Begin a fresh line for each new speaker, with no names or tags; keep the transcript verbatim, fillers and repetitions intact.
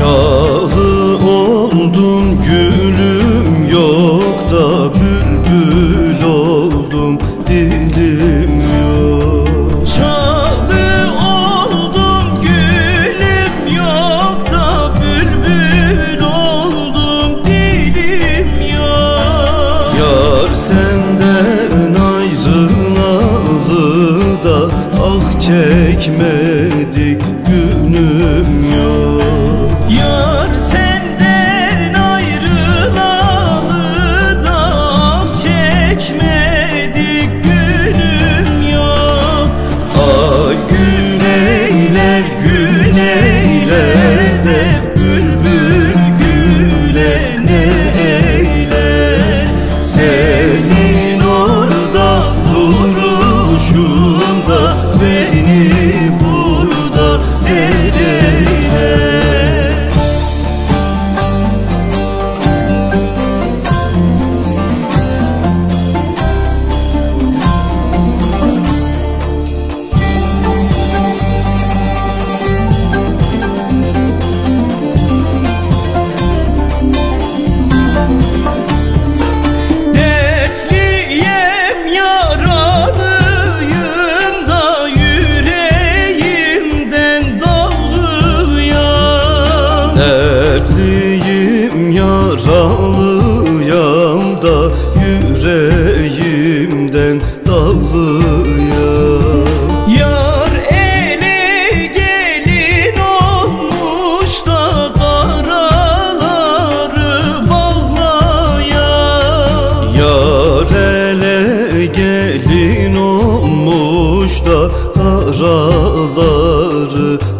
Şahı oldum gülüm yok da bülbül oldum dilim yok.
Şahı oldum gülüm yok da bülbül oldum dilim yok.
Yar senden ayrılalı da ah çekmedik günüm yok.
Yar senden ayrılalı da ah çekmedik günüm yok.
Ay güneyler güneyler de bülbül güle ne eyler. Senin orada duruşunda beni burada eleyler. Dertliyim yaralıyam da yüreğimden dağlıyam.
Yar ele gelin olmuş da karaları bağlayan.
Yar ele gelin olmuş da karaları